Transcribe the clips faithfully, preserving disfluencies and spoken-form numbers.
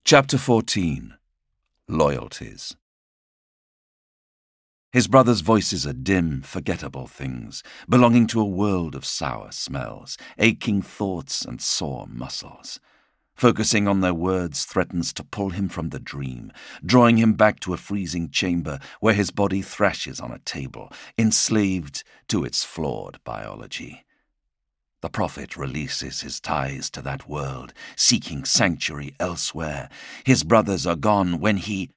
Chapter fourteen. Loyalties. His brother's voices are dim, forgettable things, belonging to a world of sour smells, aching thoughts and sore muscles. Focusing on their words threatens to pull him from the dream, drawing him back to a freezing chamber where his body thrashes on a table, enslaved to its flawed biology. The prophet releases his ties to that world, seeking sanctuary elsewhere. His brothers are gone when he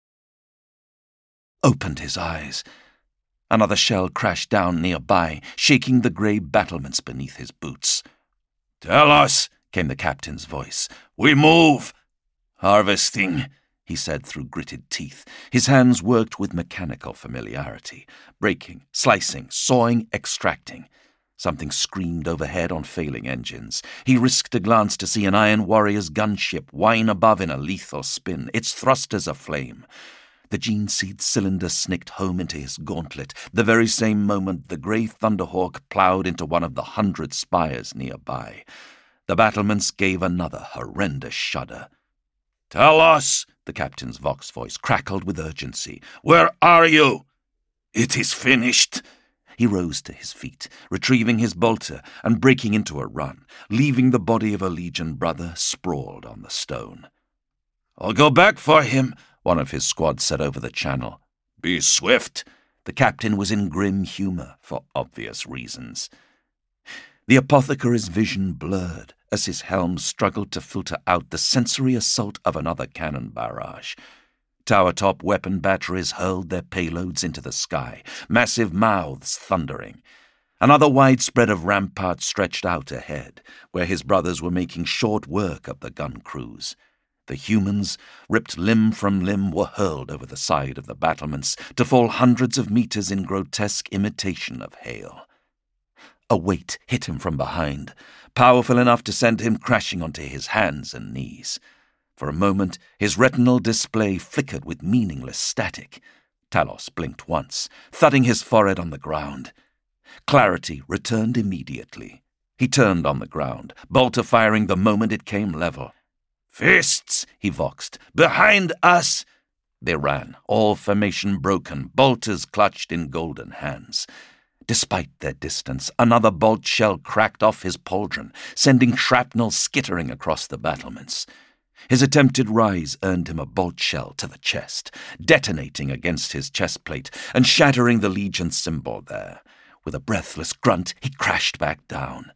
opened his eyes. Another shell crashed down nearby, shaking the grey battlements beneath his boots. "Tell us," came the captain's voice. "We move." "Harvesting," he said through gritted teeth. His hands worked with mechanical familiarity, breaking, slicing, sawing, extracting. Something screamed overhead on failing engines. He risked a glance to see an Iron Warrior's gunship whine above in a lethal spin, its thrusters aflame. The gene-seed cylinder snicked home into his gauntlet, the very same moment the grey Thunderhawk ploughed into one of the hundred spires nearby. The battlements gave another horrendous shudder. "Tell us," the captain's vox voice crackled with urgency. "Where are you?" "It is finished." He rose to his feet, retrieving his bolter and breaking into a run, leaving the body of a Legion brother sprawled on the stone. "I'll go back for him," one of his squad said over the channel. "Be swift." The captain was in grim humour for obvious reasons. The apothecary's vision blurred as his helm struggled to filter out the sensory assault of another cannon barrage. Tower-top weapon batteries hurled their payloads into the sky, massive mouths thundering. Another wide spread of rampart stretched out ahead, where his brothers were making short work of the gun crews. The humans, ripped limb from limb, were hurled over the side of the battlements to fall hundreds of meters in grotesque imitation of hail. A weight hit him from behind, powerful enough to send him crashing onto his hands and knees. For a moment, his retinal display flickered with meaningless static. Talos blinked once, thudding his forehead on the ground. Clarity returned immediately. He turned on the ground, bolter firing the moment it came level. "Fists," he voxed. "Behind us!" They ran, all formation broken, bolters clutched in golden hands. Despite their distance, another bolt shell cracked off his pauldron, sending shrapnel skittering across the battlements. His attempted rise earned him a bolt shell to the chest, detonating against his chestplate and shattering the Legion symbol there. With a breathless grunt, he crashed back down.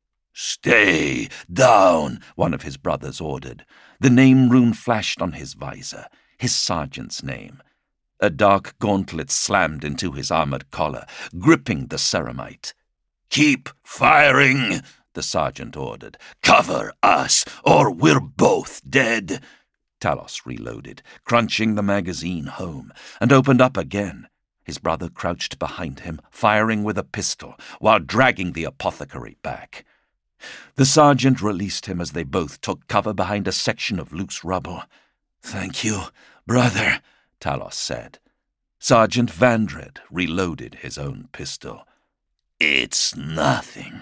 "Stay down," one of his brothers ordered. The name rune flashed on his visor, his sergeant's name. A dark gauntlet slammed into his armored collar, gripping the ceramite. "Keep firing," the sergeant ordered. "Cover us, or we're both dead." Talos reloaded, crunching the magazine home, and opened up again. His brother crouched behind him, firing with a pistol, while dragging the apothecary back. The sergeant released him as they both took cover behind a section of loose rubble. "Thank you, brother," Talos said. Sergeant Vandred reloaded his own pistol. "It's nothing."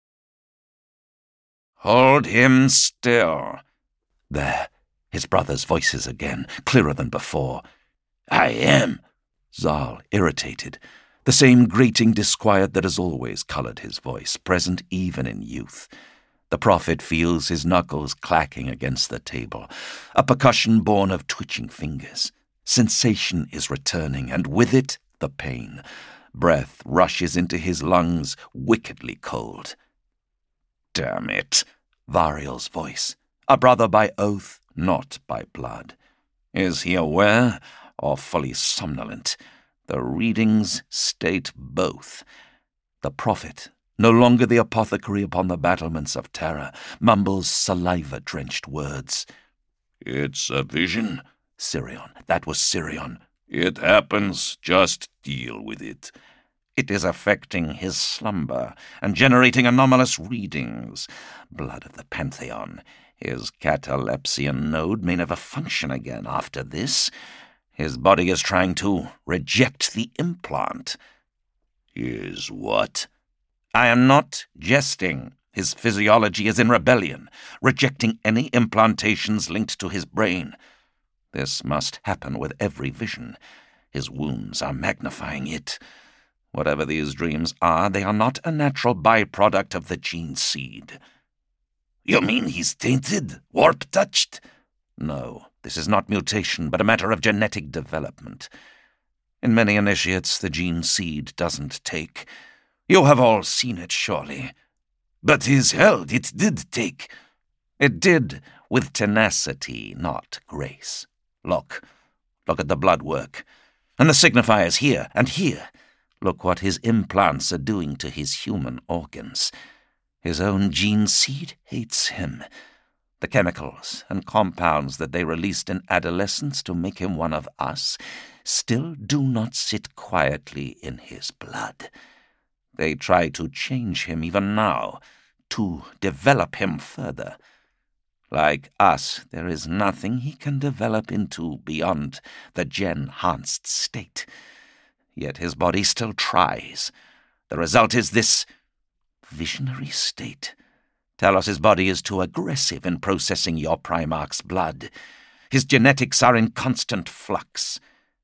"Hold him still." There, his brothers' voices again, clearer than before. "I am." Zal, irritated. The same grating disquiet that has always coloured his voice, present even in youth. The prophet feels his knuckles clacking against the table, a percussion born of twitching fingers. Sensation is returning, and with it, the pain. Breath rushes into his lungs, wickedly cold. "Damn it," Variel's voice, a brother by oath, not by blood. "Is he aware or fully somnolent? The readings state both. The prophet, no longer the apothecary upon the battlements of terror, mumbles saliva-drenched words. "It's a vision." Sirion, that was Sirion. "It happens, just deal with it." "It is affecting his slumber and generating anomalous readings. Blood of the Pantheon. His catalepsian node may never function again after this. His body is trying to reject the implant." "Is what?" "I am not jesting. His physiology is in rebellion, rejecting any implantations linked to his brain. This must happen with every vision. His wounds are magnifying it. Whatever these dreams are, they are not a natural byproduct of the gene seed. You mean he's tainted? Warp-touched? No, this is not mutation, but a matter of genetic development. In many initiates, the gene seed doesn't take. You have all seen it, surely. But his held, it did take. It did, with tenacity, not grace. Look. Look at the blood work. And the signifiers here and here. Look what his implants are doing to his human organs. His own gene seed hates him. The chemicals and compounds that they released in adolescence to make him one of us still do not sit quietly in his blood. They try to change him even now, to develop him further. Like us, there is nothing he can develop into beyond the gen-hanced state. Yet his body still tries. The result is this visionary state. Talos's body is too aggressive in processing your Primarch's blood. His genetics are in constant flux.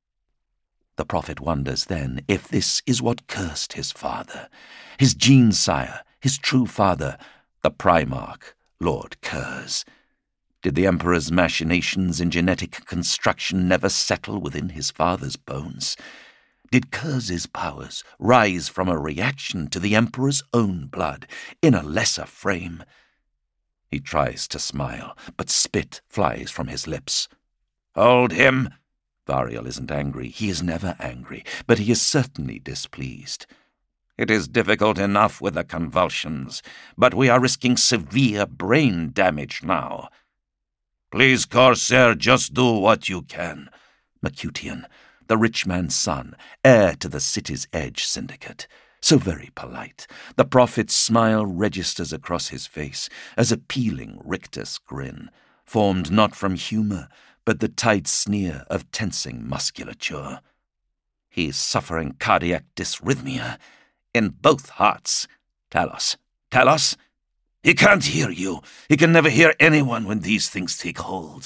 The prophet wonders then if this is what cursed his father, his gene sire, his true father, the Primarch, Lord Curze. Did the Emperor's machinations in genetic construction never settle within his father's bones? Did Curze's powers rise from a reaction to the Emperor's own blood in a lesser frame? He tries to smile, but spit flies from his lips. Hold him! Varial isn't angry. He is never angry, but he is certainly displeased. It is difficult enough with the convulsions, but we are risking severe brain damage now. Please, Corsair, just do what you can. Mercutian, the rich man's son, heir to the City's Edge syndicate. So very polite. The prophet's smile registers across his face as a peeling rictus grin, formed not from humour, but the tight sneer of tensing musculature. He's suffering cardiac dysrhythmia in both hearts. Talos, Talos? He can't hear you. He can never hear anyone when these things take hold.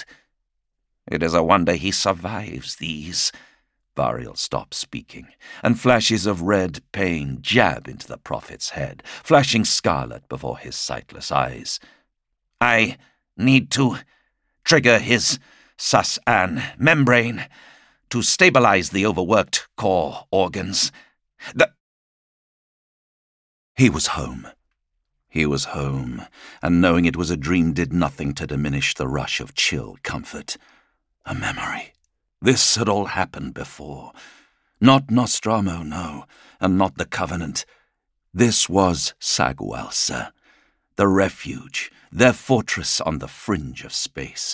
It is a wonder he survives these. Varial stops speaking, and flashes of red pain jab into the prophet's head, flashing scarlet before his sightless eyes. I need to trigger his Sus-An membrane to stabilize the overworked core organs. The... He was home. He was home, and knowing it was a dream did nothing to diminish the rush of chill comfort. A memory. This had all happened before. Not Nostramo, no, and not the Covenant. This was Sagualsa, the refuge, their fortress on the fringe of space.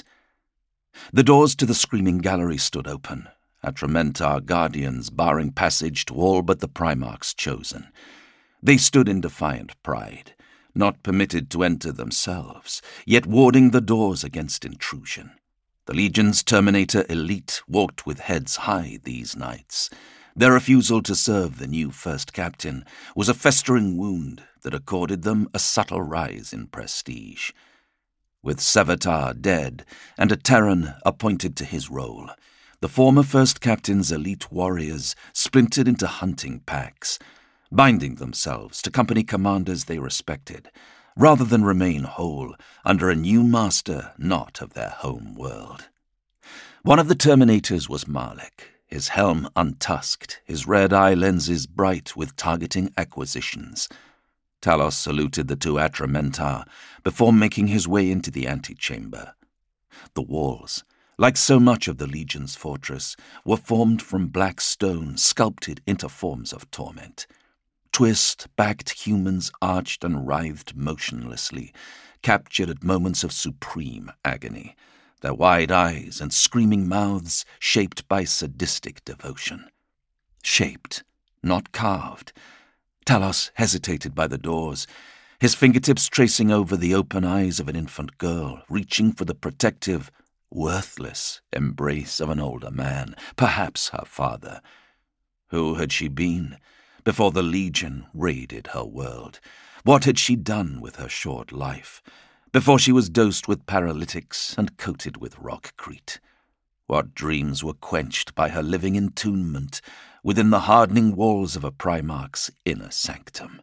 The doors to the Screaming Gallery stood open, Atramentar guardians barring passage to all but the Primarch's chosen. They stood in defiant pride, not permitted to enter themselves, yet warding the doors against intrusion. The Legion's Terminator elite walked with heads high these nights. Their refusal to serve the new first captain was a festering wound that accorded them a subtle rise in prestige. With Sevatar dead and a Terran appointed to his role, the former first captain's elite warriors splintered into hunting packs, binding themselves to company commanders they respected, rather than remain whole under a new master not of their home world. One of the Terminators was Malek, his helm untusked, his red eye lenses bright with targeting acquisitions. Talos saluted the two Atramentar before making his way into the antechamber. The walls, like so much of the Legion's fortress, were formed from black stone sculpted into forms of torment. Twist-backed humans arched and writhed motionlessly, captured at moments of supreme agony, their wide eyes and screaming mouths shaped by sadistic devotion. Shaped, not carved. Talos hesitated by the doors, his fingertips tracing over the open eyes of an infant girl, reaching for the protective, worthless embrace of an older man, perhaps her father. Who had she been before the Legion raided her world? What had she done with her short life, before she was dosed with paralytics and coated with rockcrete? What dreams were quenched by her living entombment within the hardening walls of a Primarch's inner sanctum?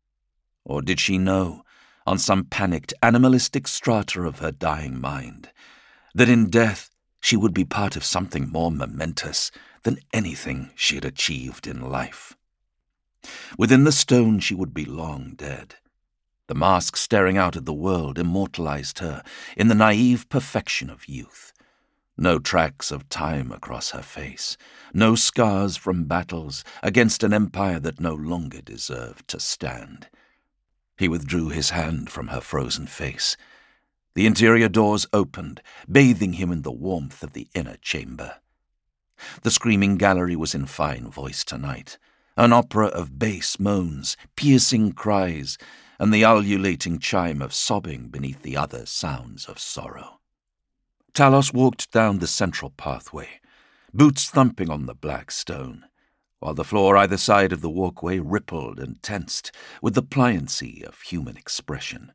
Or did she know, on some panicked animalistic strata of her dying mind, that in death she would be part of something more momentous than anything she had achieved in life? Within the stone she would be long dead. The mask staring out at the world immortalized her in the naive perfection of youth. No tracks of time across her face, no scars from battles against an empire that no longer deserved to stand. He withdrew his hand from her frozen face. The interior doors opened, bathing him in the warmth of the inner chamber. The screaming gallery was in fine voice tonight, an opera of bass moans, piercing cries, and the ululating chime of sobbing beneath the other sounds of sorrow. Talos walked down the central pathway, boots thumping on the black stone, while the floor either side of the walkway rippled and tensed with the pliancy of human expression.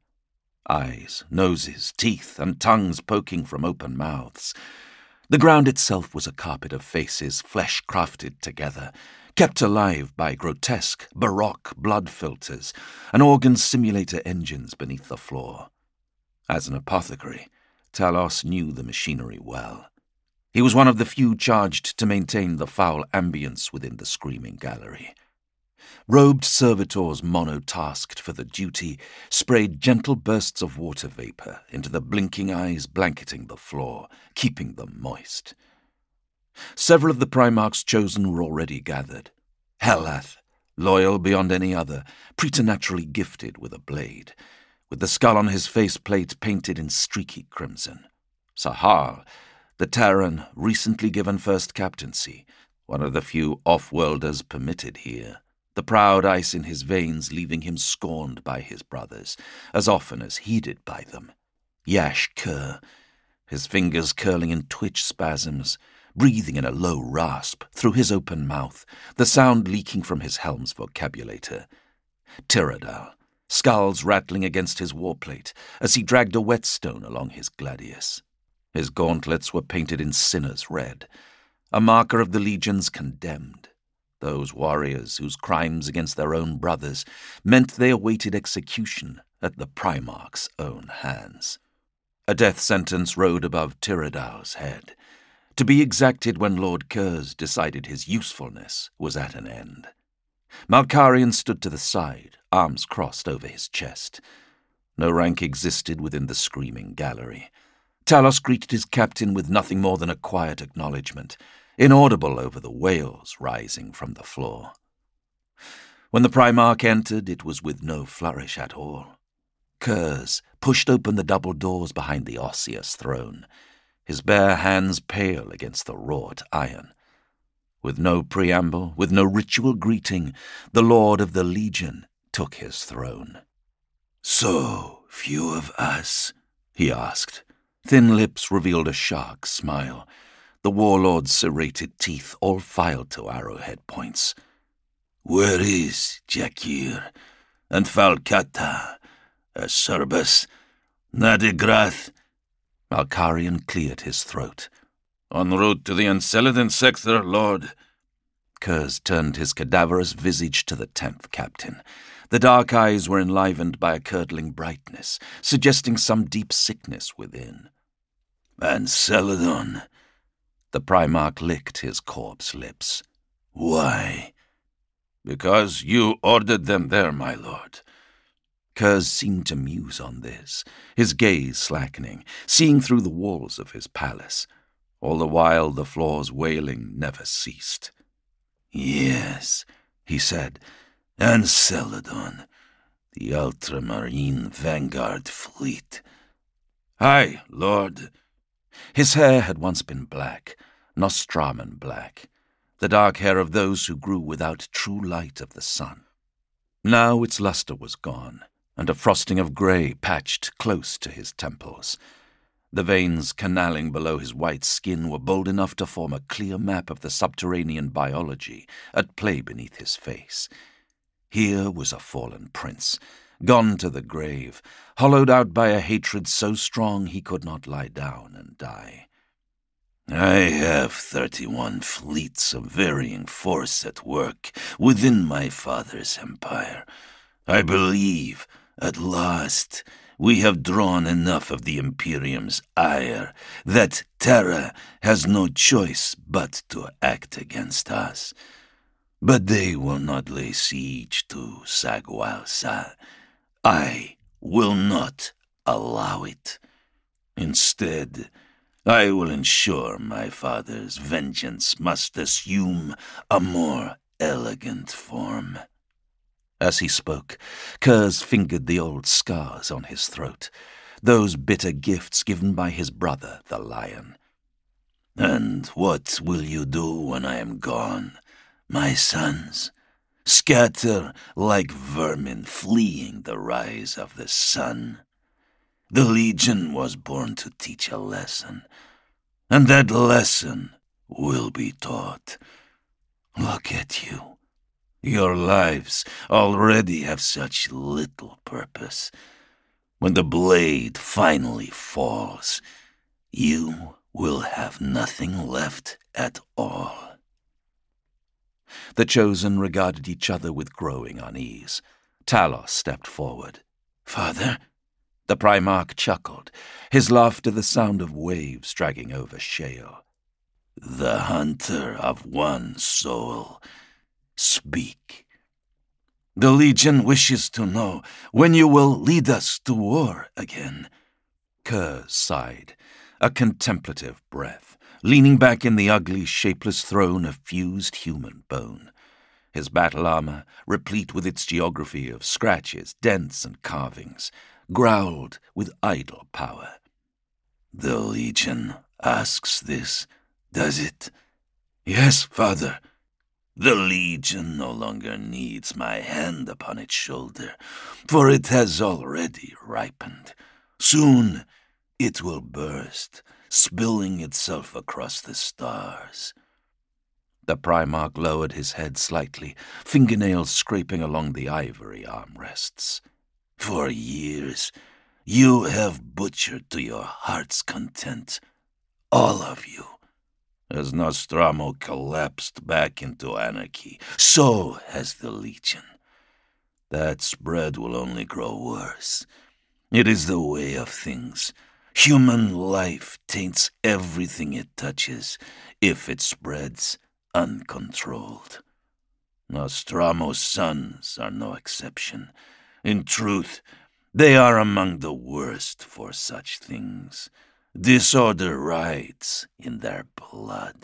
Eyes, noses, teeth, and tongues poking from open mouths. The ground itself was a carpet of faces, flesh-crafted together, kept alive by grotesque, baroque blood filters and organ simulator engines beneath the floor. As an apothecary, Talos knew the machinery well. He was one of the few charged to maintain the foul ambience within the screaming gallery. Robed servitors monotasked for the duty sprayed gentle bursts of water vapor into the blinking eyes blanketing the floor, keeping them moist. Several of the Primarch's chosen were already gathered. Helath, loyal beyond any other, preternaturally gifted with a blade, with the skull on his faceplate painted in streaky crimson. Sahar, the Terran recently given first captaincy, one of the few off-worlders permitted here, the proud ice in his veins leaving him scorned by his brothers, as often as heeded by them. Yash Kur, his fingers curling in twitch spasms, breathing in a low rasp through his open mouth, the sound leaking from his helm's vocabulator. Tyrradal, skulls rattling against his warplate as he dragged a whetstone along his gladius. His gauntlets were painted in sinner's red, a marker of the legion's condemned, those warriors whose crimes against their own brothers meant they awaited execution at the Primarch's own hands. A death sentence rode above Tyrradal's head, to be exacted when Lord Kurz decided his usefulness was at an end. Malkarian stood to the side, arms crossed over his chest. No rank existed within the screaming gallery. Talos greeted his captain with nothing more than a quiet acknowledgement, inaudible over the wails rising from the floor. When the Primarch entered, it was with no flourish at all. Kurz pushed open the double doors behind the osseous throne, his bare hands pale against the wrought iron. With no preamble, with no ritual greeting, the Lord of the Legion took his throne. "So few of us?" he asked. Thin lips revealed a shark smile, the warlord's serrated teeth all filed to arrowhead points. "Where is Jakir and Falcata, Acerbus, Nadigrath?" Malkarian cleared his throat. "En route to the Enceladon sector, Lord." Kurz turned his cadaverous visage to the tenth captain. The dark eyes were enlivened by a curdling brightness, suggesting some deep sickness within. "Enceladon?" The Primarch licked his corpse lips. "Why?" "Because you ordered them there, my lord." Kurz seemed to muse on this, his gaze slackening, seeing through the walls of his palace. All the while the floor's wailing never ceased. "Yes," he said, "Enceladon, the ultramarine vanguard fleet." "Aye, lord." His hair had once been black, Nostraman black, the dark hair of those who grew without true light of the sun. Now its luster was gone, and a frosting of grey patched close to his temples. The veins canaling below his white skin were bold enough to form a clear map of the subterranean biology at play beneath his face. Here was a fallen prince, gone to the grave, hollowed out by a hatred so strong he could not lie down and die. I have thirty-one fleets of varying force at work within my father's empire. I believe, at last, we have drawn enough of the Imperium's ire that Terra has no choice but to act against us. But they will not lay siege to Sagualsa. I will not allow it. Instead, I will ensure my father's vengeance must assume a more elegant form. As he spoke, Kurz fingered the old scars on his throat, those bitter gifts given by his brother, the lion. And what will you do when I am gone, my sons? Scatter like vermin fleeing the rise of the sun? The Legion was born to teach a lesson, and that lesson will be taught. Look at you. Your lives already have such little purpose. When the blade finally falls, you will have nothing left at all. The Chosen regarded each other with growing unease. Talos stepped forward. Father? The Primarch chuckled, his laughter the sound of waves dragging over shale. The hunter of one soul. Speak. The Legion wishes to know when you will lead us to war again. Kurz sighed, a contemplative breath, leaning back in the ugly, shapeless throne of fused human bone. His battle armor, replete with its geography of scratches, dents, and carvings, growled with idle power. The Legion asks this, does it? Yes, Father. The Legion no longer needs my hand upon its shoulder, for it has already ripened. Soon it will burst, spilling itself across the stars. The Primarch lowered his head slightly, fingernails scraping along the ivory armrests. For years, you have butchered to your heart's content, all of you. As Nostramo collapsed back into anarchy, so has the Legion. That spread will only grow worse. It is the way of things. Human life taints everything it touches if it spreads uncontrolled. Nostramo's sons are no exception. In truth, they are among the worst for such things. Disorder rides in their blood.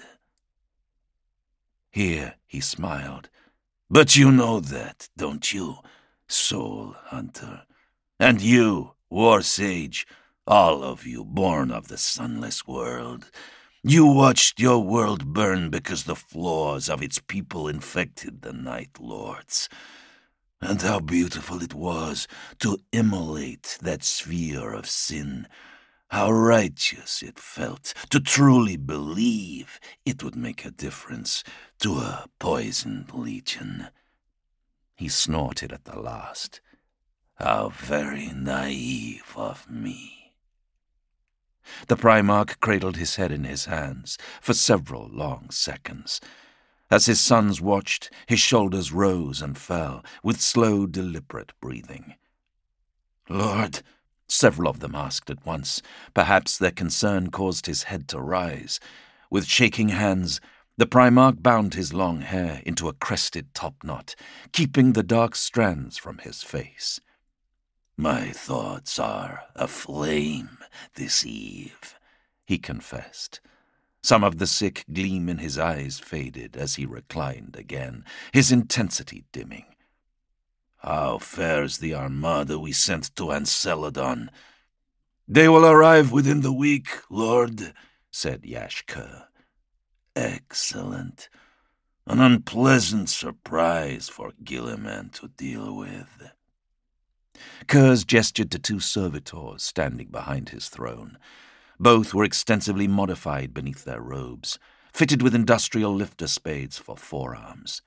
Here he smiled. But you know that, don't you, Soul Hunter? And you, War Sage, all of you born of the sunless world. You watched your world burn because the flaws of its people infected the Night Lords. And how beautiful it was to immolate that sphere of sin. How righteous it felt to truly believe it would make a difference to a poisoned Legion. He snorted at the last. How very naive of me. The Primarch cradled his head in his hands for several long seconds. As his sons watched, his shoulders rose and fell with slow, deliberate breathing. Lord, several of them asked at once. Perhaps their concern caused his head to rise. With shaking hands, the Primarch bound his long hair into a crested topknot, keeping the dark strands from his face. My thoughts are aflame this eve, he confessed. Some of the sick gleam in his eyes faded as he reclined again, his intensity dimming. How fares the armada we sent to Enceladon? They will arrive within the week, Lord, said Yash-Kur. Excellent. An unpleasant surprise for Guilliman to deal with. Kurz gestured to two servitors standing behind his throne. Both were extensively modified beneath their robes, fitted with industrial lifter spades for forearms.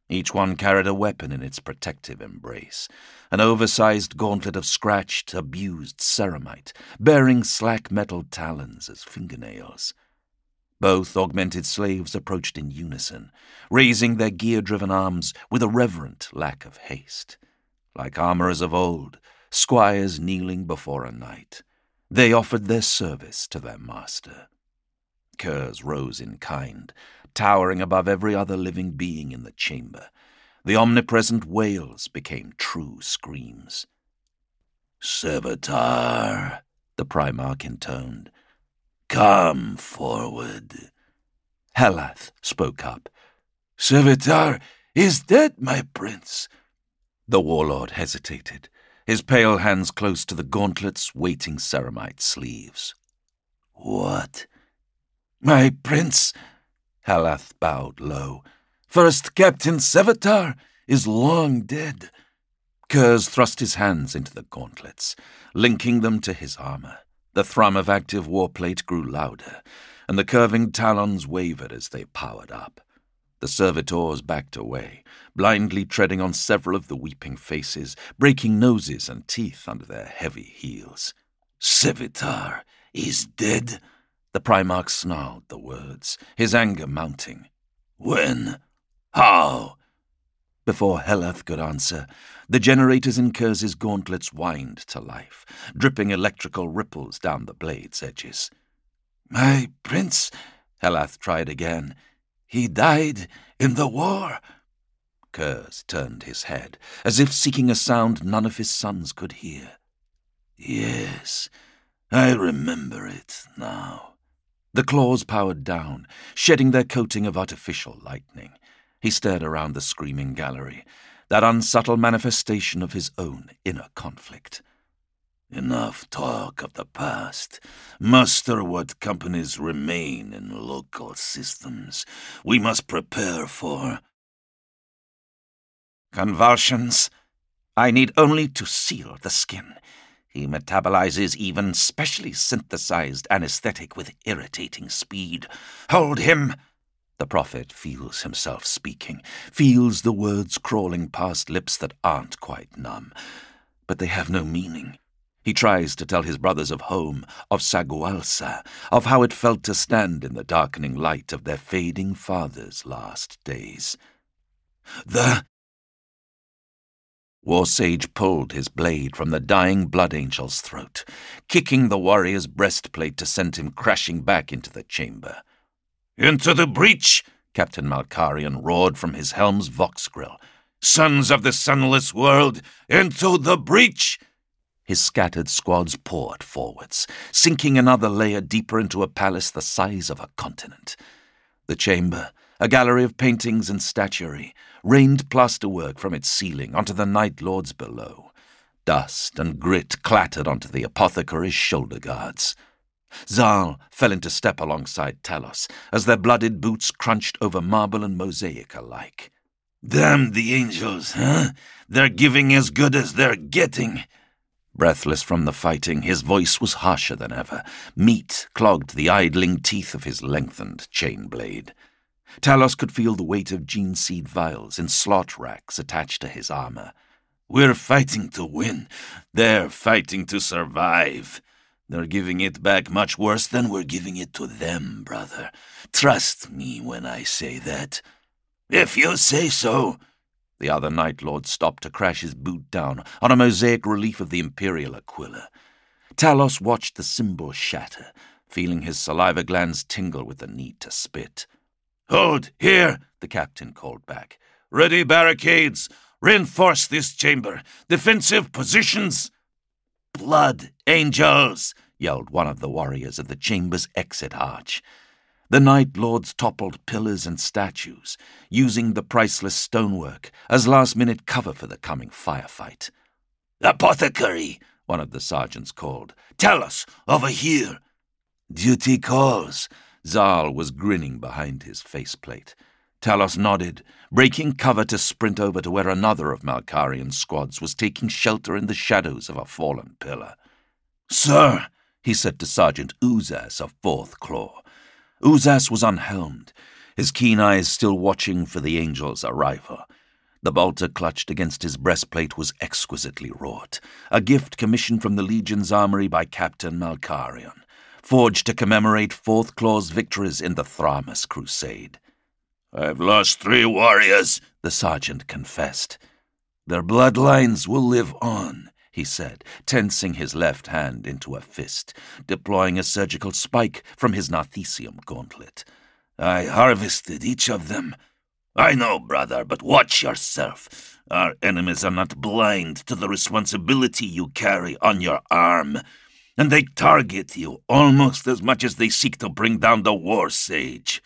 Each one carried a weapon in its protective embrace, an oversized gauntlet of scratched, abused ceramite, bearing slack metal talons as fingernails. Both augmented slaves approached in unison, raising their gear-driven arms with a reverent lack of haste. Like armorers of old, squires kneeling before a knight, they offered their service to their master. Curs rose in kind, towering above every other living being in the chamber. The omnipresent wails became true screams. "Sevatar," the Primarch intoned. "Come forward." Helath spoke up. "Sevatar is dead, my prince." The warlord hesitated, his pale hands close to the gauntlet's waiting ceramite sleeves. "What?" "My prince," Helath bowed low. "First Captain Sevatar is long dead." Kurz thrust his hands into the gauntlets, linking them to his armor. The thrum of active warplate grew louder, and the curving talons wavered as they powered up. The servitors backed away, blindly treading on several of the weeping faces, breaking noses and teeth under their heavy heels. "Sevatar is dead?" The Primarch snarled the words, his anger mounting. "When? How?" Before Helath could answer, the generators in Kurz's gauntlets whined to life, dripping electrical ripples down the blade's edges. "My prince," Helath tried again. "He died in the war." Kurz turned his head, as if seeking a sound none of his sons could hear. "Yes, I remember it now." The claws powered down, shedding their coating of artificial lightning. He stared around the screaming gallery, that unsubtle manifestation of his own inner conflict. "Enough talk of the past. Muster what companies remain in local systems. We must prepare for convulsions. I need only to seal the skin. He metabolizes even specially synthesized anesthetic with irritating speed. Hold him!" The prophet feels himself speaking, feels the words crawling past lips that aren't quite numb. But they have no meaning. He tries to tell his brothers of home, of Sagualsa, of how it felt to stand in the darkening light of their fading father's last days. The Warsage pulled his blade from the dying Blood Angel's throat, kicking the warrior's breastplate to send him crashing back into the chamber. "Into the breach!" Captain Malkarian roared from his helm's vox grill. "Sons of the sunless world, into the breach!" His scattered squads poured forwards, sinking another layer deeper into a palace the size of a continent. The chamber, a gallery of paintings and statuary, rained plasterwork from its ceiling onto the Night Lords below. Dust and grit clattered onto the apothecary's shoulder guards. Zal fell into step alongside Talos as their blooded boots crunched over marble and mosaic alike. "Damn the angels, huh? They're giving as good as they're getting." Breathless from the fighting, his voice was harsher than ever. Meat clogged the idling teeth of his lengthened chain blade. Talos could feel the weight of gene seed vials in slot racks attached to his armor. "We're fighting to win. They're fighting to survive. They're giving it back much worse than we're giving it to them, brother. Trust me when I say that." "If you say so." The other Night Lord stopped to crash his boot down on a mosaic relief of the Imperial Aquila. Talos watched the symbol shatter, feeling his saliva glands tingle with the need to spit. "Hold, here," the captain called back. "Ready barricades. Reinforce this chamber. Defensive positions." "Blood Angels!" yelled one of the warriors at the chamber's exit arch. The Night Lords toppled pillars and statues, using the priceless stonework as last-minute cover for the coming firefight. "Apothecary!" one of the sergeants called. "Tell us, over here." "Duty calls." Zal was grinning behind his faceplate. Talos nodded, breaking cover to sprint over to where another of Malkarian's squads was taking shelter in the shadows of a fallen pillar. "Sir," he said to Sergeant Uzas of Fourth Claw. Uzas was unhelmed, his keen eyes still watching for the angel's arrival. The bolter clutched against his breastplate was exquisitely wrought, a gift commissioned from the Legion's armory by Captain Malkarion, forged to commemorate Fourth Claw's victories in the Thramas Crusade. "I've lost three warriors," the sergeant confessed. "Their bloodlines will live on," he said, tensing his left hand into a fist, deploying a surgical spike from his Narthesium gauntlet. "I harvested each of them. I know, brother, but watch yourself. Our enemies are not blind to the responsibility you carry on your arm, and they target you almost as much as they seek to bring down the War Sage."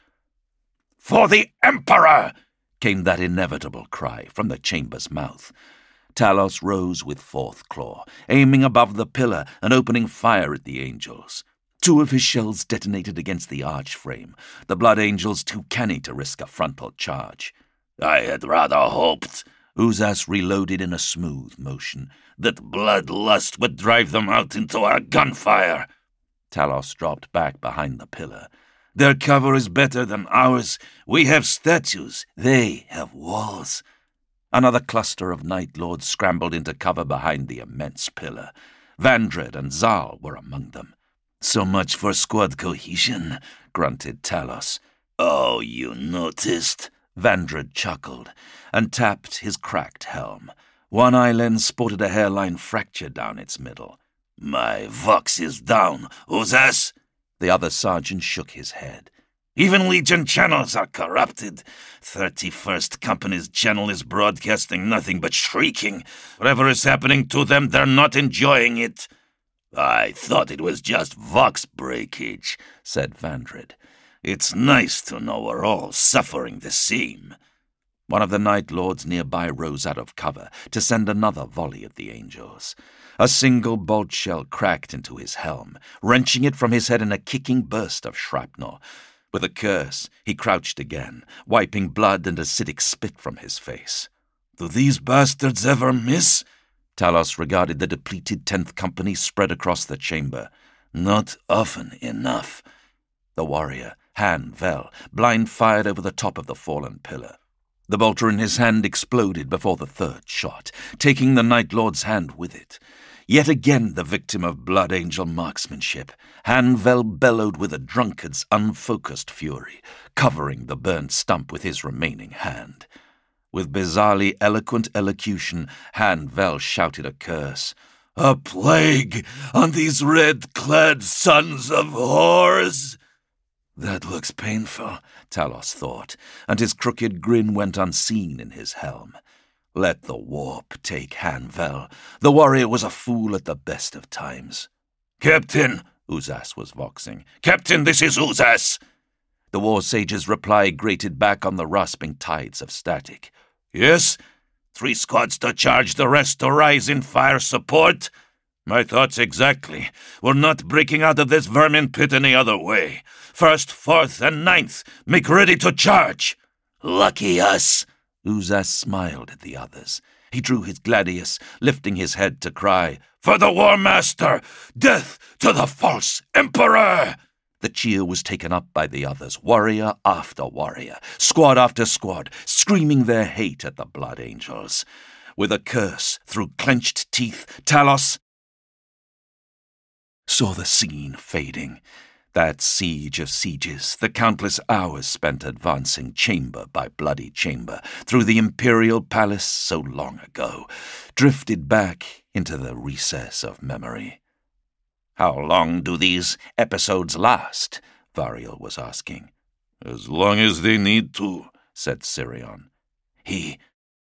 "For the Emperor!" came that inevitable cry from the chamber's mouth. Talos rose with Fourth Claw, aiming above the pillar and opening fire at the angels. Two of his shells detonated against the arch frame, the Blood Angels too canny to risk a frontal charge. "I had rather hoped," Uzas reloaded in a smooth motion, "that bloodlust would drive them out into our gunfire." Talos dropped back behind the pillar. "Their cover is better than ours. We have statues. They have walls." Another cluster of Night Lords scrambled into cover behind the immense pillar. Vandred and Zal were among them. "So much for squad cohesion," grunted Talos. "Oh, you noticed?" Vandred chuckled and tapped his cracked helm. One eye lens sported a hairline fracture down its middle. "My Vox is down, Uzas." The other sergeant shook his head. "Even Legion channels are corrupted. thirty-first Company's channel is broadcasting nothing but shrieking. Whatever is happening to them, they're not enjoying it." "I thought it was just Vox breakage," said Vandred. "It's nice to know we're all suffering the same." One of the Night Lords nearby rose out of cover to send another volley at the angels. A single bolt shell cracked into his helm, wrenching it from his head in a kicking burst of shrapnel. With a curse, he crouched again, wiping blood and acidic spit from his face. "Do these bastards ever miss?" Talos regarded the depleted tenth Company spread across the chamber. "Not often enough." The warrior, Han Vel, blind fired over the top of the fallen pillar. The bolter in his hand exploded before the third shot, taking the Night Lord's hand with it. Yet again the victim of Blood Angel marksmanship, Han Vel bellowed with a drunkard's unfocused fury, covering the burnt stump with his remaining hand. With bizarrely eloquent elocution, Han Vel shouted a curse. "A plague on these red-clad sons of whores!" That looks painful, Talos thought, and his crooked grin went unseen in his helm. Let the warp take Han Vel. The warrior was a fool at the best of times. "Captain," Uzas was voxing. "Captain, this is Uzas." The War Sage's reply grated back on the rasping tides of static. "Yes? Three squads to charge, the rest to rise in fire support?" "My thoughts exactly. We're not breaking out of this vermin pit any other way. First, fourth, and ninth, make ready to charge." "Lucky us." Uzas smiled at the others. He drew his gladius, lifting his head to cry, "For the War Master! Death to the false Emperor!" The cheer was taken up by the others, warrior after warrior, squad after squad, screaming their hate at the Blood Angels. With a curse through clenched teeth, Talos saw the scene fading. That siege of sieges, the countless hours spent advancing chamber by bloody chamber through the imperial palace so long ago, drifted back into the recess of memory. "How long do these episodes last?" Variel was asking. "As long as they need to," said Sirion. He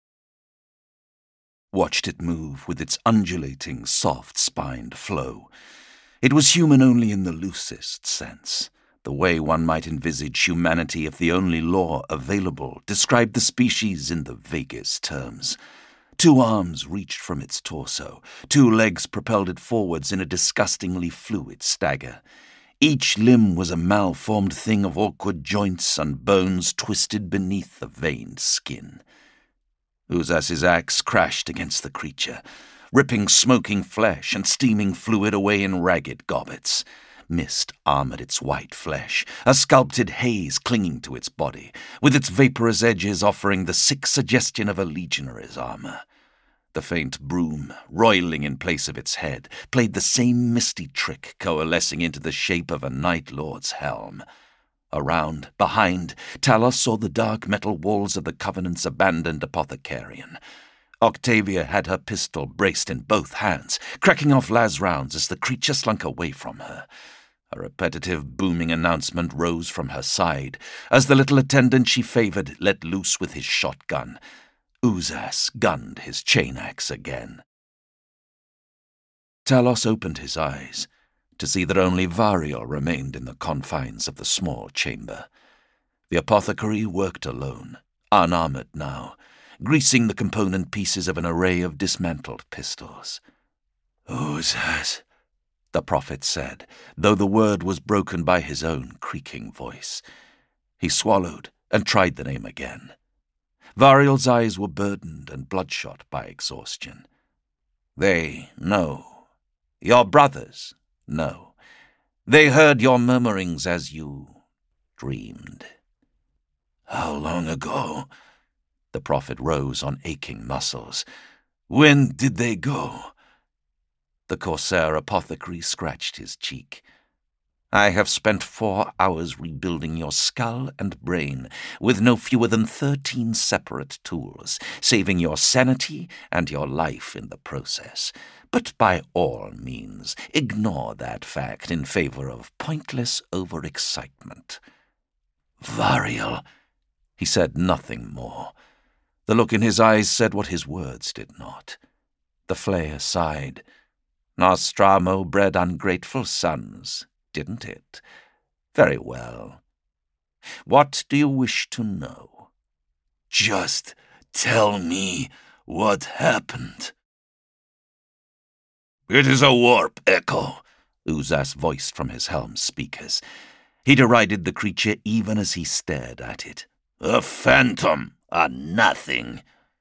watched it move with its undulating, soft-spined flow. It was human only in the loosest sense, the way one might envisage humanity if the only law available described the species in the vaguest terms. Two arms reached from its torso, two legs propelled it forwards in a disgustingly fluid stagger. Each limb was a malformed thing of awkward joints and bones twisted beneath the veined skin. Uzas's axe crashed against the creature, ripping smoking flesh and steaming fluid away in ragged gobbets. Mist armored its white flesh, a sculpted haze clinging to its body, with its vaporous edges offering the sick suggestion of a legionary's armor. The faint broom, roiling in place of its head, played the same misty trick, coalescing into the shape of a Night Lord's helm. Around, behind, Talos saw the dark metal walls of the Covenant's abandoned apothecarian. Octavia had her pistol braced in both hands, cracking off las rounds as the creature slunk away from her. A repetitive booming announcement rose from her side as the little attendant she favored let loose with his shotgun. Uzas gunned his chain axe again. Talos opened his eyes to see that only Variel remained in the confines of the small chamber. The apothecary worked alone, unarmored now, greasing the component pieces of an array of dismantled pistols. "Uzas," the prophet said, though the word was broken by his own creaking voice. He swallowed and tried the name again. Variel's eyes were burdened and bloodshot by exhaustion. "They know. Your brothers know. They heard your murmurings as you dreamed." "How long ago?" The prophet rose on aching muscles. "When did they go?" The Corsair apothecary scratched his cheek. "I have spent four hours rebuilding your skull and brain with no fewer than thirteen separate tools, saving your sanity and your life in the process. But by all means, ignore that fact in favor of pointless overexcitement." "Variel," he said nothing more. The look in his eyes said what his words did not. The flayer sighed. "Nostramo bred ungrateful sons, didn't it? Very well. What do you wish to know?" "Just tell me what happened." "It is a warp echo," Uzas voiced from his helm speakers. He derided the creature even as he stared at it. "A phantom, a nothing."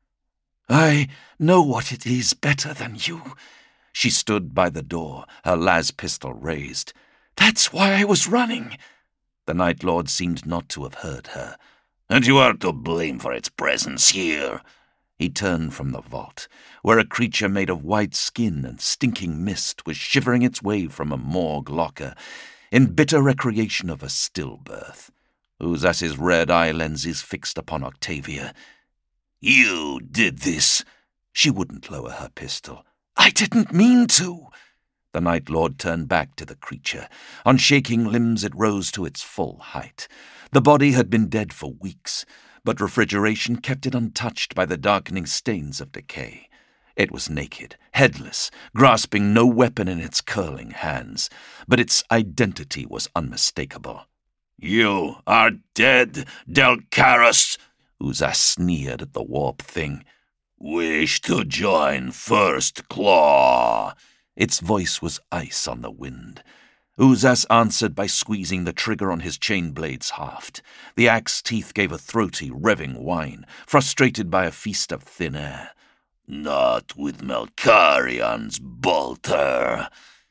"I know what it is better than you." She stood by the door, her las pistol raised. "That's why I was running." The Night Lord seemed not to have heard her. "And you are to blame for its presence here." He turned from the vault, where a creature made of white skin and stinking mist was shivering its way from a morgue locker, in bitter recreation of a stillbirth. Uzas's red eye lenses fixed upon Octavia. "You did this." She wouldn't lower her pistol. "I didn't mean to." The Night Lord turned back to the creature. On shaking limbs it rose to its full height. The body had been dead for weeks, but refrigeration kept it untouched by the darkening stains of decay. It was naked, headless, grasping no weapon in its curling hands, but its identity was unmistakable. "You are dead, Delcaris," Uzas sneered at the warp thing. "Wish to join First Claw?" Its voice was ice on the wind. Uzas answered by squeezing the trigger on his chain blade's haft. The axe teeth gave a throaty, revving whine, frustrated by a feast of thin air. "Not with Melkarion's bolter."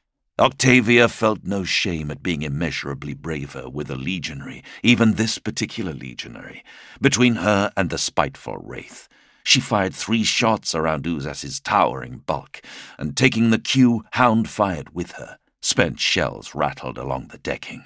Octavia felt no shame at being immeasurably braver with a legionary, even this particular legionary, between her and the spiteful wraith. She fired three shots around Uzas's towering bulk, and taking the cue, Hound fired with her. Spent shells rattled along the decking.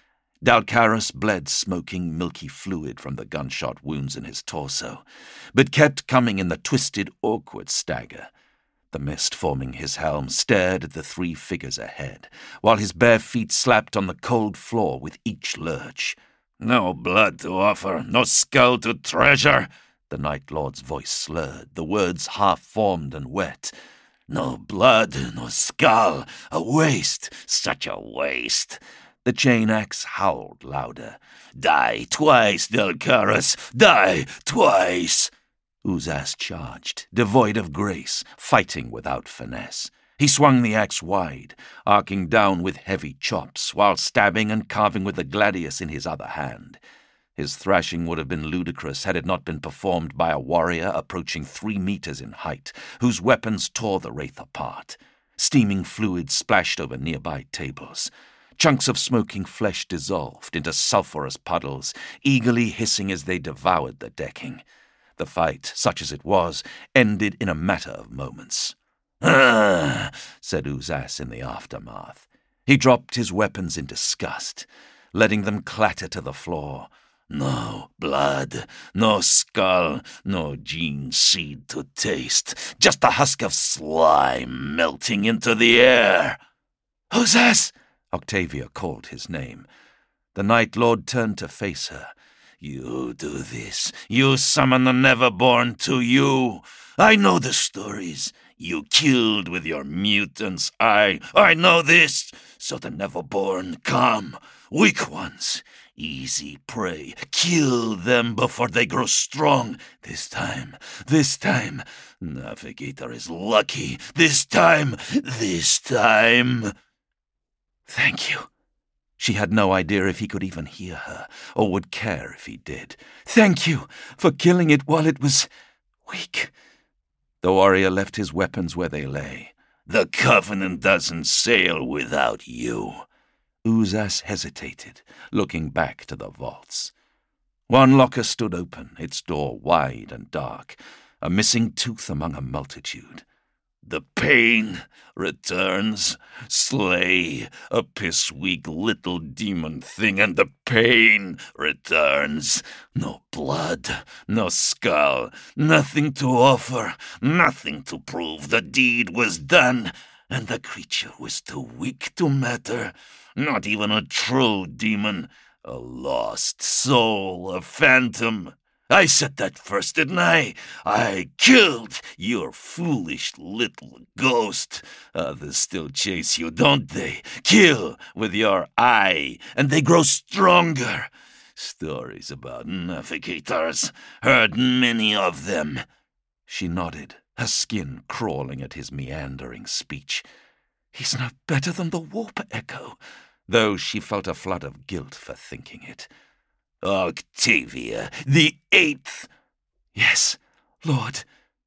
Delcaris bled smoking, milky fluid from the gunshot wounds in his torso, but kept coming in the twisted, awkward stagger. The mist forming his helm stared at the three figures ahead, while his bare feet slapped on the cold floor with each lurch. "No blood to offer, no skull to treasure." The Night Lord's voice slurred, the words half-formed and wet. "No blood, no skull, a waste, such a waste." The chain axe howled louder. "Die twice, Delcaris, die twice." Uzas charged, devoid of grace, fighting without finesse. He swung the axe wide, arcing down with heavy chops, while stabbing and carving with the gladius in his other hand. His thrashing would have been ludicrous had it not been performed by a warrior approaching three meters in height, whose weapons tore the wraith apart. Steaming fluid splashed over nearby tables. Chunks of smoking flesh dissolved into sulphurous puddles, eagerly hissing as they devoured the decking. The fight, such as it was, ended in a matter of moments. "Ah," said Uzas in the aftermath. He dropped his weapons in disgust, letting them clatter to the floor. "No blood, no skull, no gene seed to taste, just a husk of slime melting into the air." "Uzas!" Octavia called his name. The Night Lord turned to face her. "You do this. You summon the Neverborn to you. I know the stories. You killed with your mutants. I, I know this. So the Neverborn come. Weak ones. Easy prey. Kill them before they grow strong. This time, this time, Navigator is lucky. This time, this time." "Thank you." She had no idea if he could even hear her, or would care if he did. "Thank you for killing it while it was weak." The warrior left his weapons where they lay. "The Covenant doesn't sail without you." Uzas hesitated, looking back to the vaults. One locker stood open, its door wide and dark, a missing tooth among a multitude. "The pain returns. Slay a piss-weak little demon thing, and the pain returns. No blood, no skull, nothing to offer, nothing to prove the deed was done, and the creature was too weak to matter. Not even a true demon, a lost soul, a phantom. I said that first, didn't I? I killed your foolish little ghost. Others still chase you, don't they? Kill with your eye, and they grow stronger. Stories about navigators. Heard many of them." She nodded, her skin crawling at his meandering speech. He's no better than the Warp Echo, though she felt a flood of guilt for thinking it. "Octavia, the eighth." "Yes, Lord."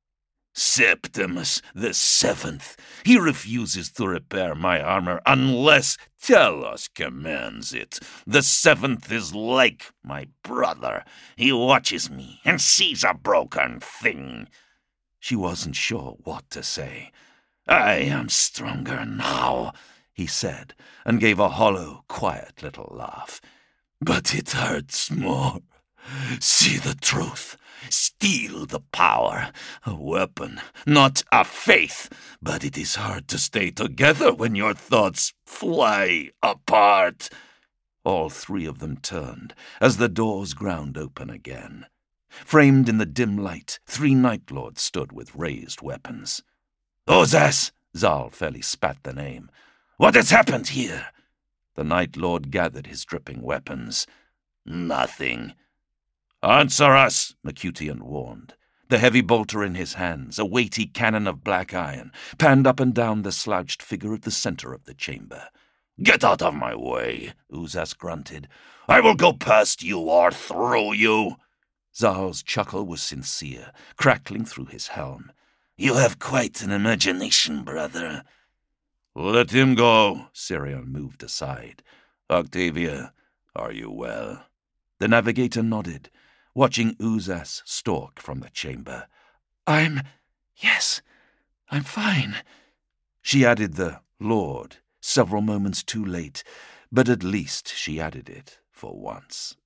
"Septimus, the seventh. He refuses to repair my armor unless Telos commands it. The seventh is like my brother. He watches me and sees a broken thing." She wasn't sure what to say. "I am stronger now," he said, and gave a hollow, quiet little laugh. "But it hurts more. See the truth. Steal the power. A weapon, not a faith. But it is hard to stay together when your thoughts fly apart." All three of them turned as the doors ground open again. Framed in the dim light, three Night Lords stood with raised weapons. "Uzas!" Zal fairly spat the name. "What has happened here?" The Night Lord gathered his dripping weapons. "Nothing." "Answer us," Mercutian warned. The heavy bolter in his hands, a weighty cannon of black iron, panned up and down the slouched figure at the center of the chamber. "Get out of my way," Uzas grunted. "I will go past you or through you." Zal's chuckle was sincere, crackling through his helm. "You have quite an imagination, brother." "Let him go." Sirion moved aside. "Octavia, are you well?" The navigator nodded, watching Uzas stalk from the chamber. I'm... yes, I'm fine." She added the Lord several moments too late, but at least she added it for once.